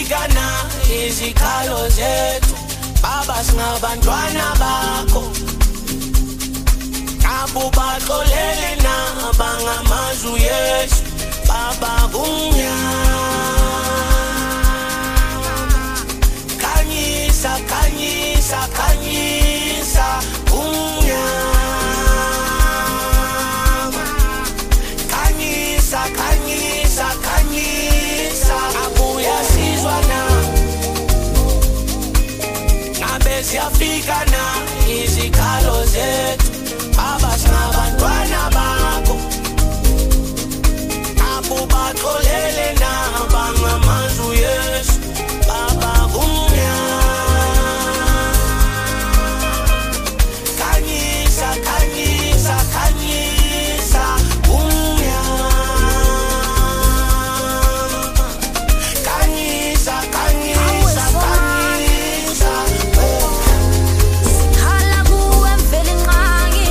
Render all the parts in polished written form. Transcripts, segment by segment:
siyafika na izikhalo zethu baba singabantwana bakho abo baxolele na bangamazwi Yesu baba Khanyisa, khanyisa, khanyisa umnyama Khanyisa, khanyisa, khanyisa abuya sizwa na Ngabe siyafika na izikhalo zethu baba singabantwana bakho abo baxolele na bangamazwi Yesu baba Khanyisa, khanyisa, khanyisa umnyama Khanyisa, khanyisa, khanyisa Sikhala kuwe mfela inqangi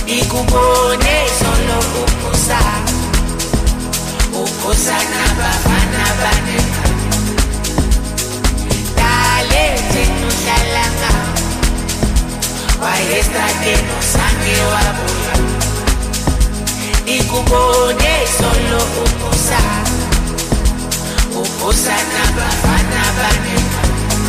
ikubone solo ukusa nabafana banenga dale tenuhlalanga wayestrateno sange wabuya ikubone solo ukusa nabafana banenga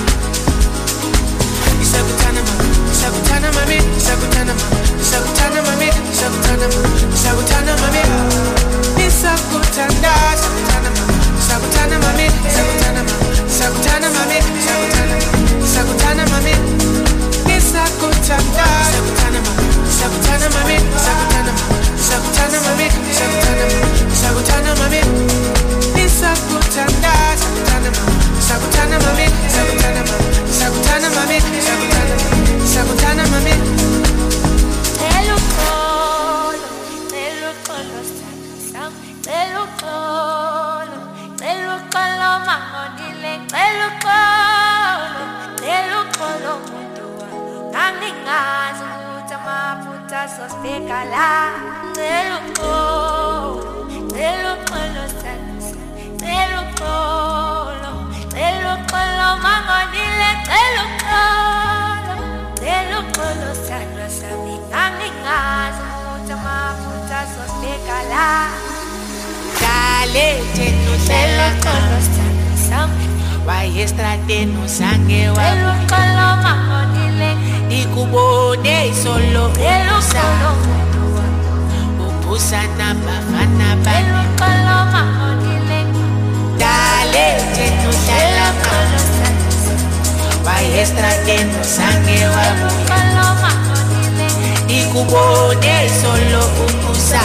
Isakutana mami, isakutana mami, isakutana mami, isakutana mami, isakutana mami, isakutana mami, isakutana, isakutana mami, isakutana mami, isakutana mami, isakutana mami, isakutana mami, isakutana, isakutana mami, isakutana mami, isakutana mami, isakutana mami, isakutana mami, isakutana mami, isakutana, isakutana mami, isakutana mami, isakutana mami, isakutana mami, isakutana mami. Dale, wayestrateno sange wabuya ikubone solo upusa nabafana banenga dale tenuhlalanga wayestrateno sange wabuya ikubone solo upusa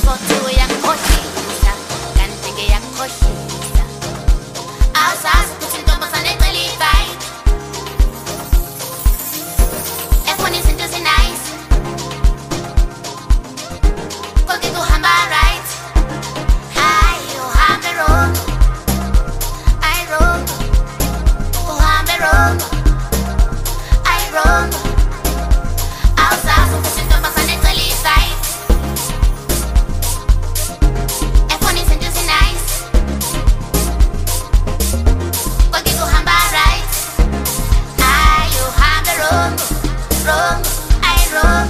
sothi uyakhohlisa kanti ngiyakhohlisa awusazi ukuthi intombazane ecela i-fight efuna izinto ezi-nice konke kuhamba right hayi uhambe wrong I wrong uhambe wrong I wrong awusazi ukuthi intombazane ecela i-fight efuna izinto ezi-nice konke kuhamba right hayi uhambe wrong wrong I wrong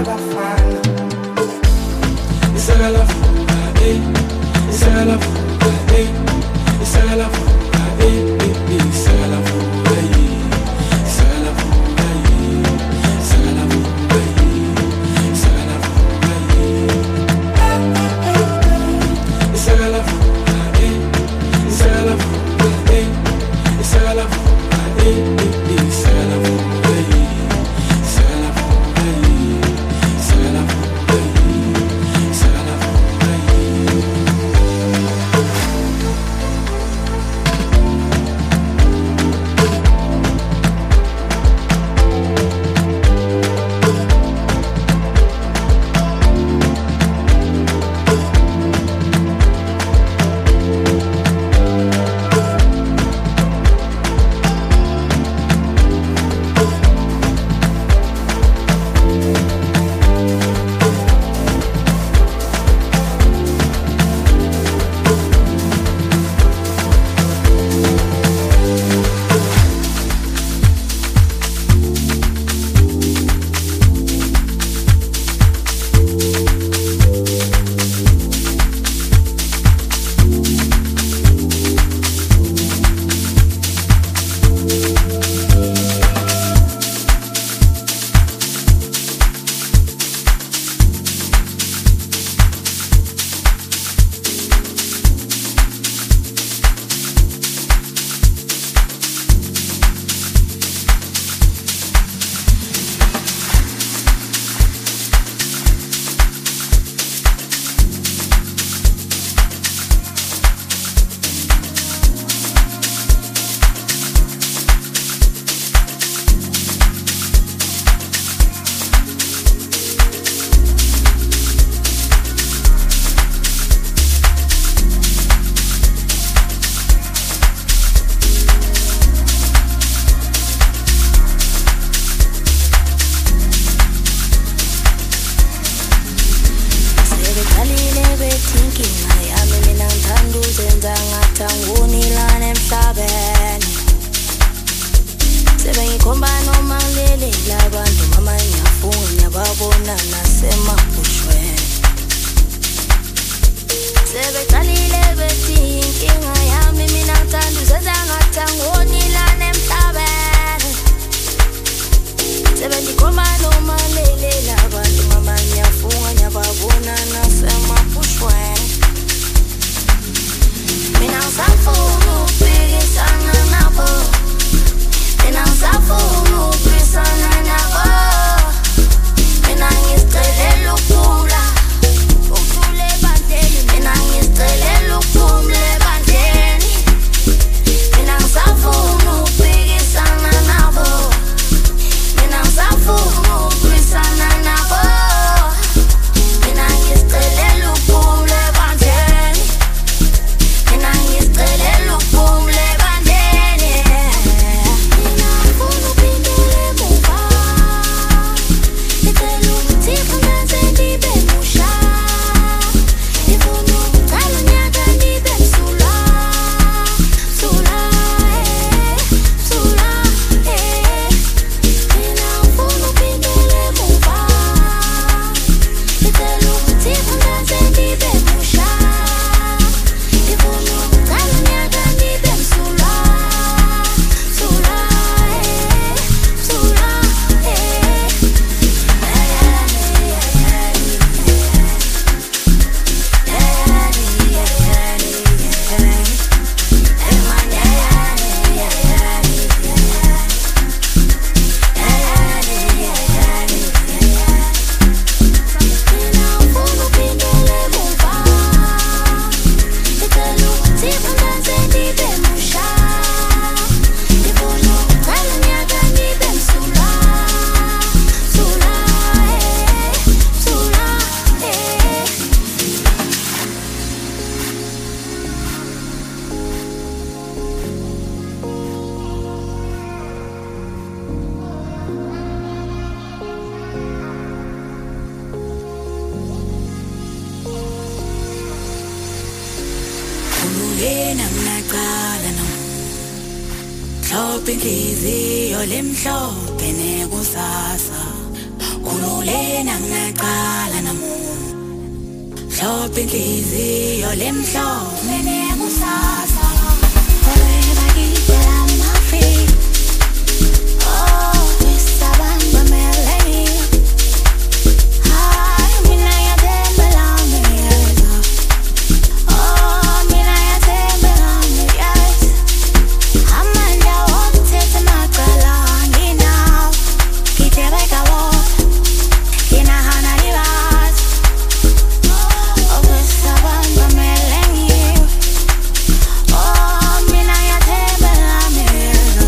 tafana. Isagala fuga, isagala fuga, isagala fuga, isagala fuga, isagala fuga, isagala fuga, isagala fuga, isagala fuga, isagala fuga, isagala fuga, isagala fuga, yena mnaqala no mhlophe inhliziyo lemhlophe nekusasa kululena ngaqala namu hlophe inhliziyo lemhlobo mene kusasa wena ngidela mafi oh isabamba meleni hi mina yadembela miyeza oh mina yadembela miyeza amanda wothethe maqala nginawo kitebeka wo kina hana libas oh isabamba meleni oh mina yadembela miyeza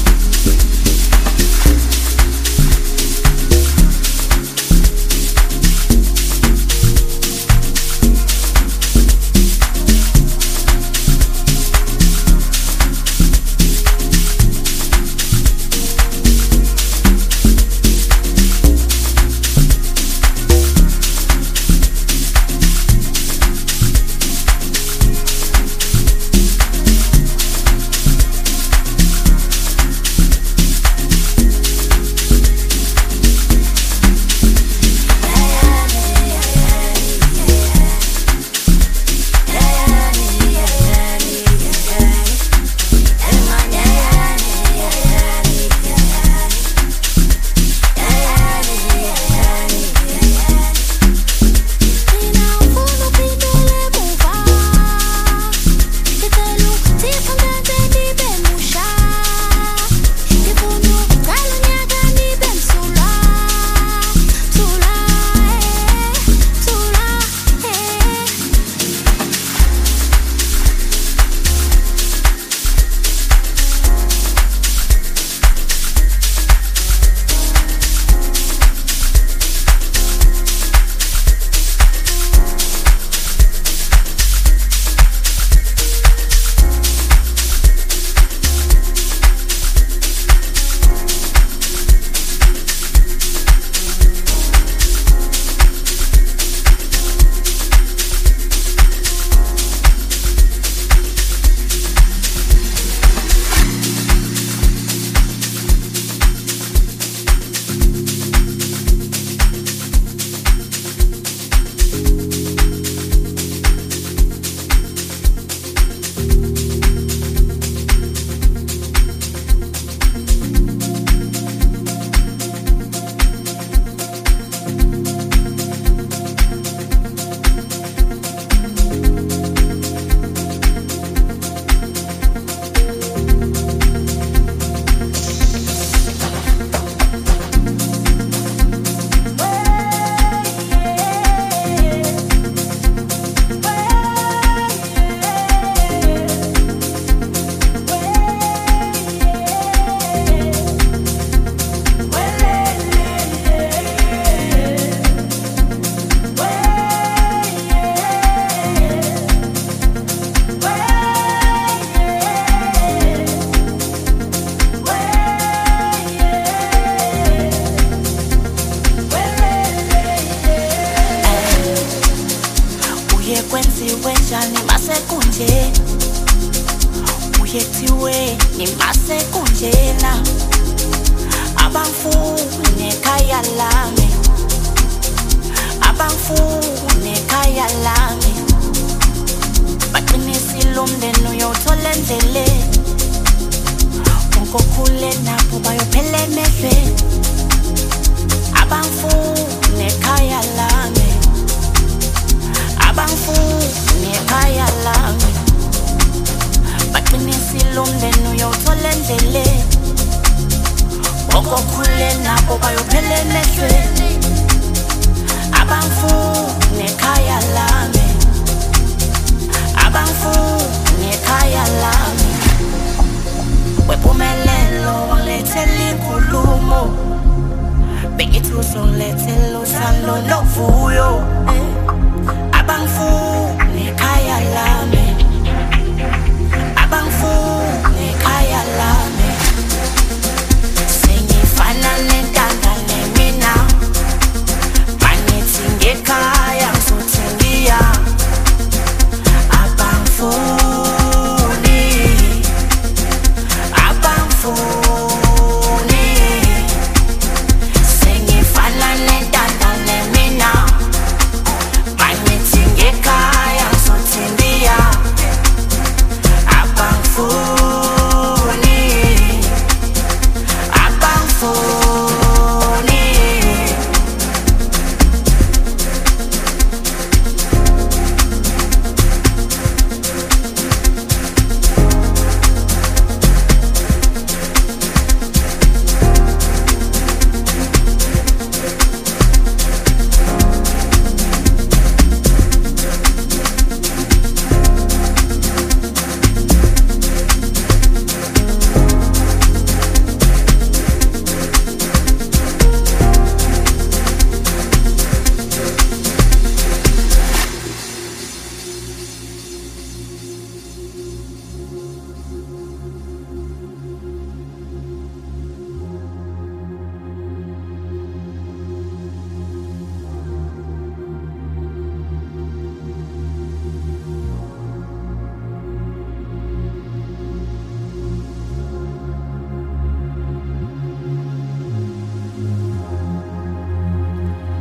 kwenziwe njani masekunje uyethiwe nimasekunjena abangifune ekhaya lami abangifune ekhaya lami baqinisile umndeni uyothola endlele onkokhule napho bayophela emehlweni abangifune ekhaya lami abangifune ekhaya lami baqinisile umndeni uyothola endlele onkokhule napho bayophela emehlweni abangifune ekhaya lami abangifune ekhaya lami wephumelelo wangilethela inkulumo bengithi uzongilethela usando novuyo abangifune ekhaya lami abangifune ekhaya lami sengifana nentangane mina manithi ngekhaya ngizothengiya abangifuni sengifana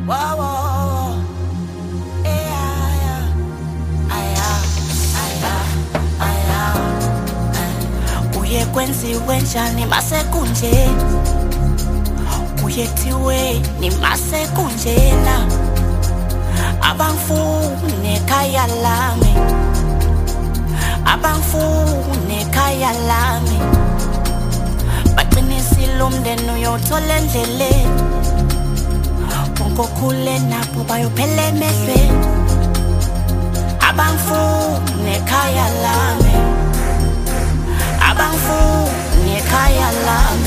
Whoa, whoa, whoa. Uye kwenziwe njani masekunjena, uyethiwe ni masekunjena. Abangifune ekhaya lami, abangifune ekhaya lami. Baqinisile umndeni uyothola endleleni, bonkokhule nabo bayophela emehlweni. Abangifune ekhaya lami, abangifune ekhaya lami.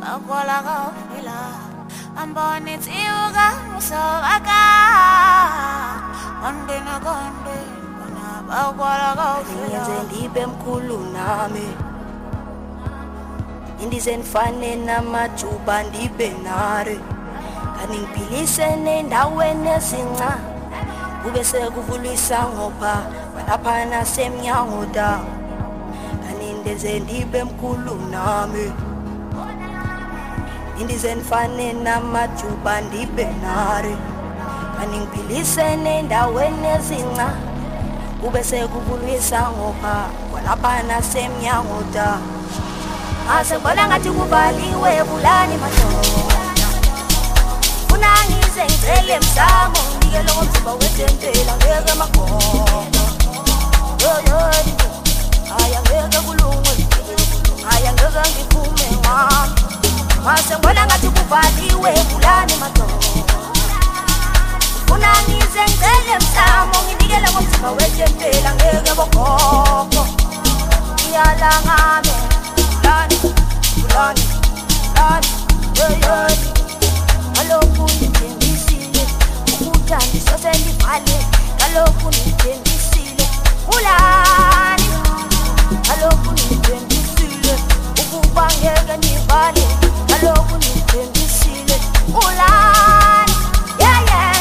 akwala kafila ambone tiuga musaka andena konde akwala kafila ngenze ndibe mkhulu nami indizendifane namajuba ndibe nare kaningipilise nendaweni ezinca kube sekuvulwa isangopha lapha nasemnyango da kanindeze ndibe mkhulu nami indizendifane namajuba ndibe nare kaningipilise nendaweni ezinca kube sekuvulwa isangopha lapha nasemnyango da asebona ngathi kuvaliwe bulani madoda funa ngize ngicele emsamo nginikele ngomzimba wetempela ngeke magogo yoyoni aya ngeke kulungwe aya ngeke ngiphume ngami asebona ngathi kuvaliwe bulani madoda funa ngize ngicele emsamo nginikele ngomzimba wetempela ngeke magogo iyala ngami Lani, yoyoni Kaloku nithembisile Ukutandi sose ndivale Kaloku nithembisile Ulani Kaloku nithembisile Ukuba ngeke ndivale Kaloku nithembisile Ulani Yeah, yeah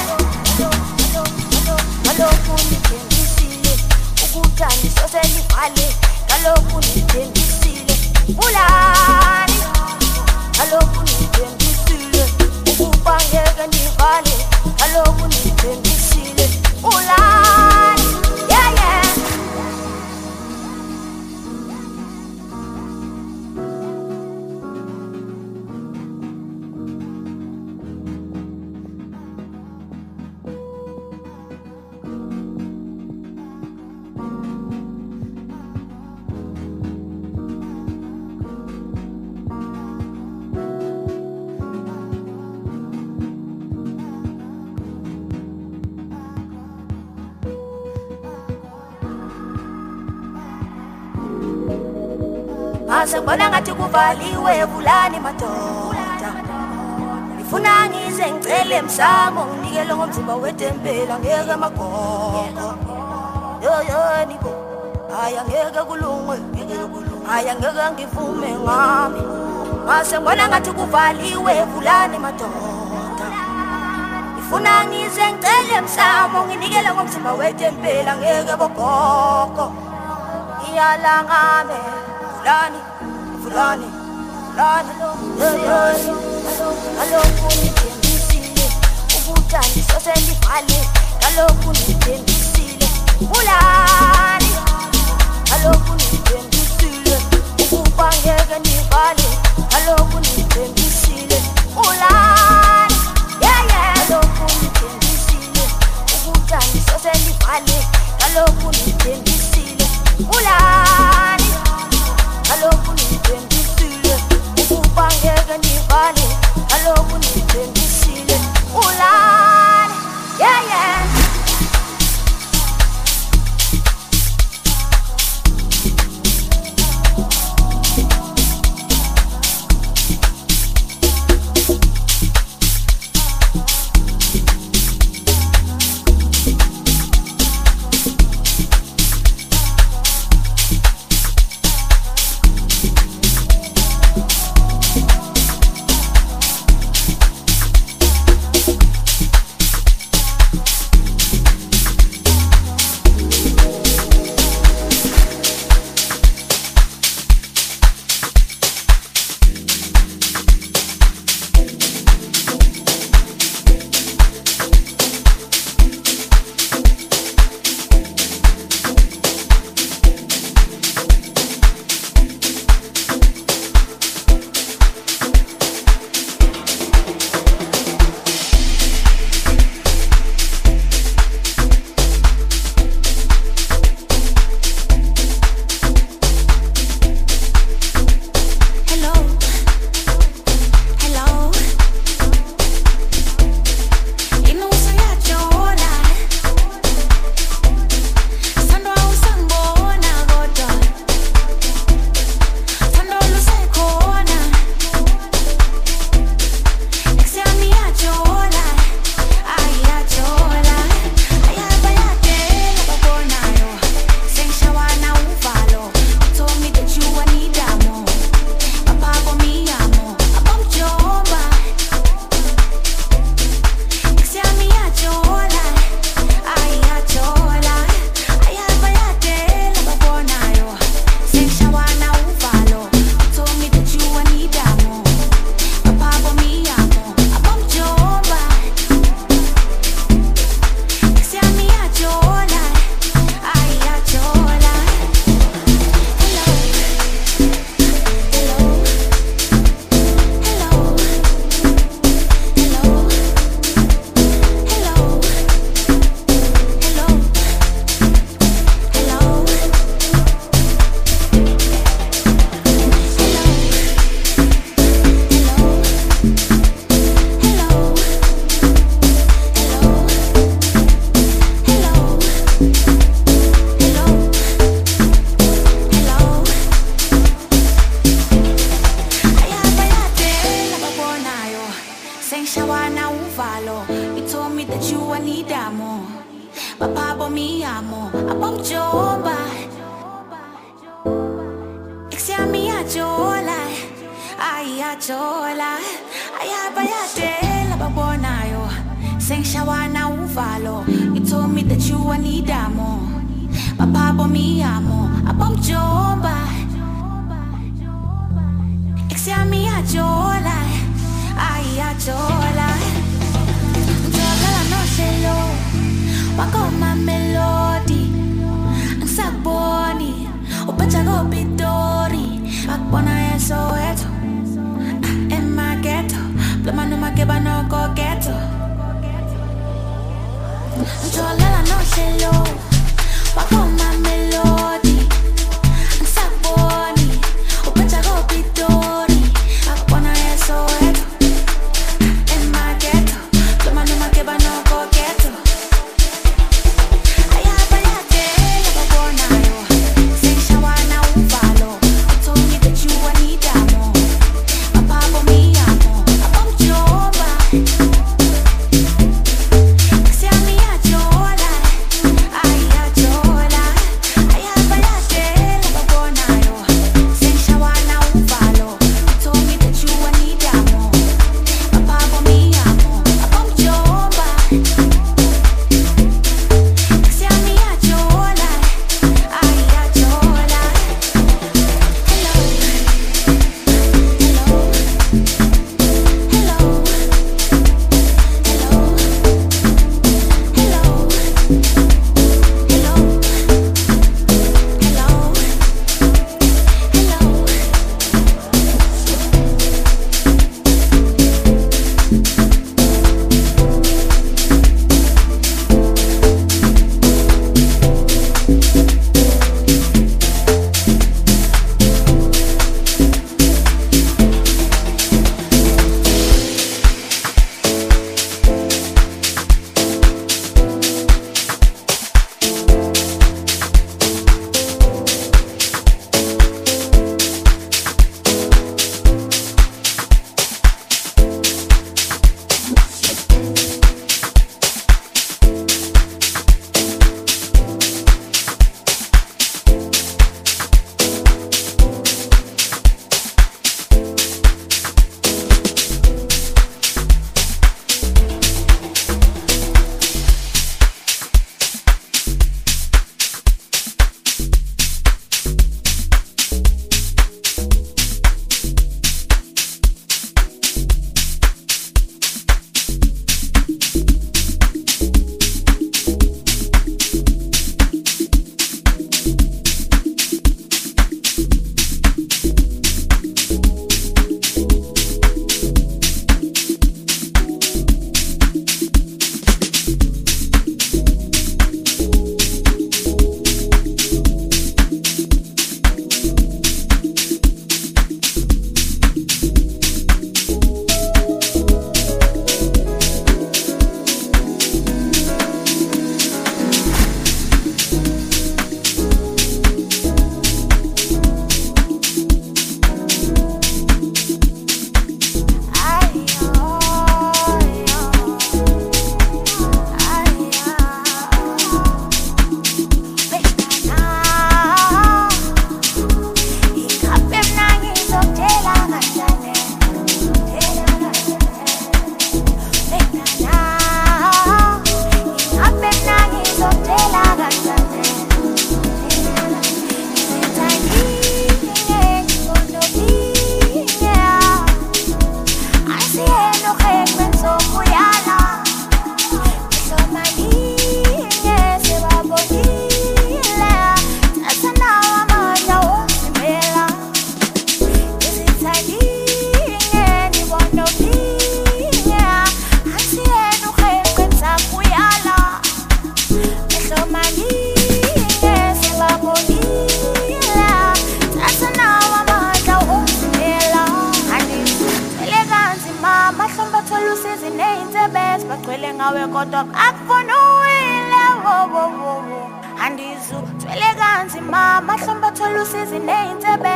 Kaloku nithembisile Ukutandi sose ndivale Kaloku nithembisile Ulani Kaloku nithembisile Ukuba ngeke ndivale Kaloku nithembisile Ulani Yeah, yeah asebona ngathi kuvaliwe bulani madoda ngifuna ngize ngicele emsamo nginikele ngomzimba wetempela ngeke magogo yoyoni bo aya ngeke kulungwe aya ngeke ngivume ngami asebona ngathi kuvaliwe bulani madoda ngifuna ngize ngicele emsamo nginikele ngomzimba wetempela ngeke bogogo iyala ngami Fulani, yoyoni Kaloku nithembisile Ukutandi sose ndivale Kaloku nithembisile Fulani Kaloku nithembisile Ukuba ngeke ndivale Kaloku nithembisile Fulani Yeah, yeah Kaloku nithembisile Ukutandi sose ndivale Kaloku nithembisile Fulani Kaloku nithembisile Ukuba ngeke ndivale Kaloku nithembisile Ulani Yeah, yeah Sengishawana uvalo. You told me that you were need more. Papa bo mi amo. Abom jomba. Ixiami ajola. Ay ajola. Ay abayate la babonayo. Sengishawana uvalo. You told me that you were need more. Papa bo mi amo. Abom jomba. Ixiami ajola. Ay ajola. Jola no shelo. Wako ma melody. Ang saboni. Upacha go bidori. Bakbona ya Soweto. En my ghetto. Pluma no makeba no go ghetto. Jola no shelo. Wako ma melody. Ang saboni. Upacha go bidori. Bakbona ya Soweto. En my ghetto. Pluma no makeba no go ghetto.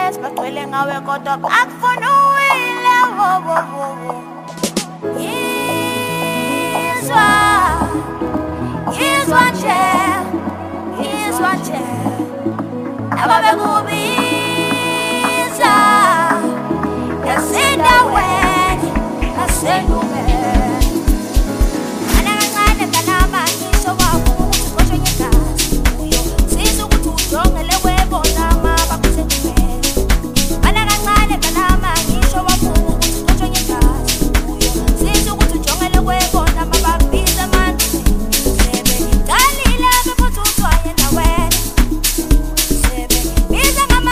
Yeah. ababekubiza yasendaweni asenumeni anakancane kanamanyisho wakho ukuthi koshwe ngegazi uyo siza ukuthi ujongele webona mabakusenumeni anakancane kanamanyisho wakho ukuthi koshwe ngegazi uyo siza ukuthi ujongele webona mabakubiza manje sebe dalile bephuthuzwa yena wena sebe biza ngama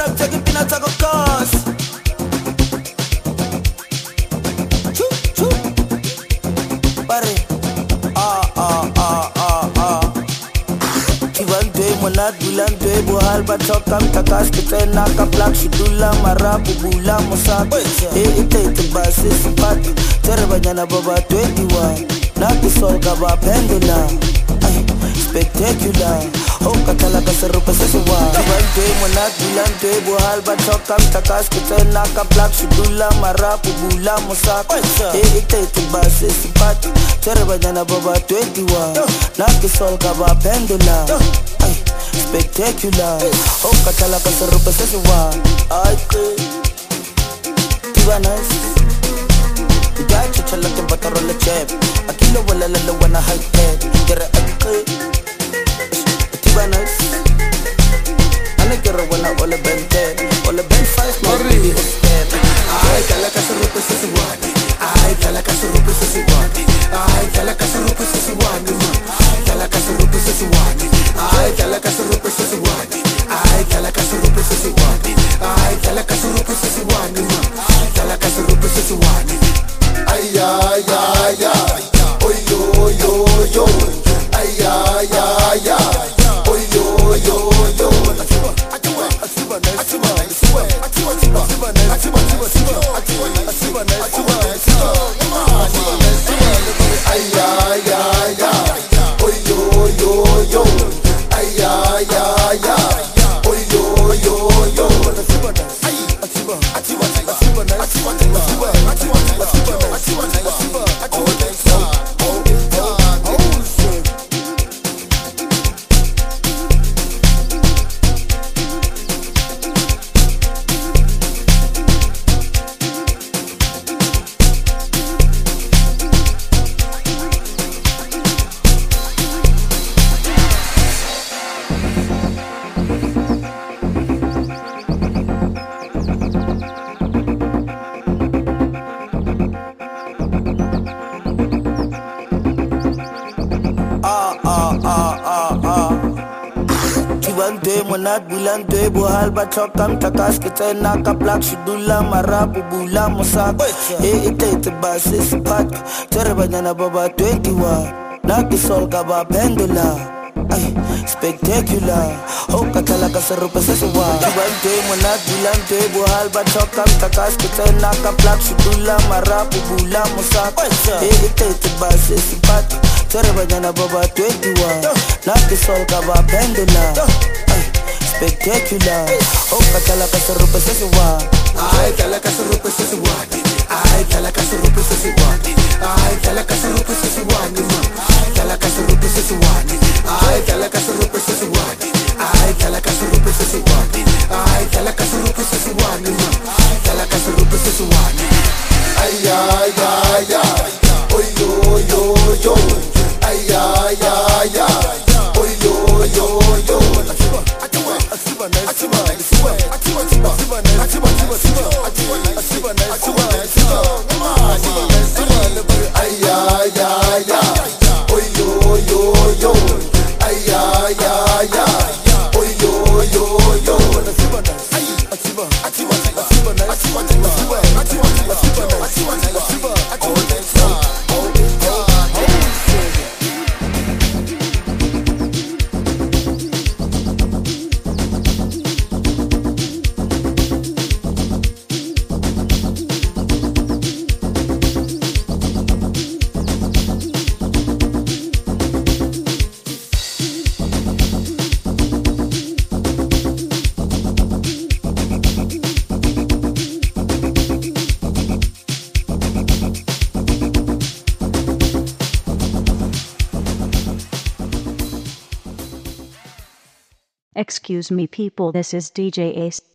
rap take pina tako cos. Pare. Tivante monat bulante buhal batokam takas kitena kaplak shidula marabu bula mosak. Ite basi sipat. Tere banyana baba 21. Nakisol kaba pendula. Spectacular. Oh katala kasarupa sa suwa. Tivante monat bulante buhal batokam takas kitena kaplak shidula marabu bula mosak. Ite basi sipat. Tere banyana baba 21. Nakisol kaba pendula. Spectacular. Oh katala kasarupa sa suwa. Ay Tiba nice. Gacha chala ke batarola chep. Akilo wala lala wana high tech. Kera Tiba nice. Ana kera wana ola bente. Ola ben 5 no really step. Ay kala kasarupa sa suwa. Ay kala kasarupa sa suwa. Ay kala kasarupa sa suwa. Kala kasarupa sa suwa. Ay kala kasarupa sa suwa. Ay kala kasarupa sa suwa. Ay kala kasarupa sa suwa. Kala kasarupa sa suwa. Ay ay ay ay. Oy yo yo yo. Ay ay ay ay. Oy yo yo yo. Ay ay ay ay. Oy yo yo yo. Ay ay ay ay. Oy yo yo yo. Tivante monat bulante buhal batokam takas kitena kaplak shidula marabu bula mosak. Ite basi sipat. Tere banyana baba 21. Nakisol kaba pendula. Spectacular. Oh katala kasarupa sa suwa. Tivante monat bulante buhal batokam takas kitena kaplak shidula marabu bula mosak. Ite basi sipat. Tere banyana baba 21. Nakisol kaba pendula. Spectacular. Oh katala kasarupa sa suwa. Ay kala kasarupa sa suwa. Ay kala kasarupa sa suwa. Ay kala kasarupa sa suwa. Kala kasarupa sa suwa. Ay kala kasarupa sa suwa. Ay kala kasarupa sa suwa. Ay kala kasarupa sa suwa. Kala kasarupa sa suwa. Ay ay ay ay. Oy yo yo yo. Ay ay ay ay. Oy yo yo yo. Ay ay ay ay. Oy yo yo yo. Ay ay ay ay. Oy yo yo yo. Excuse me people, this is DJ Ace.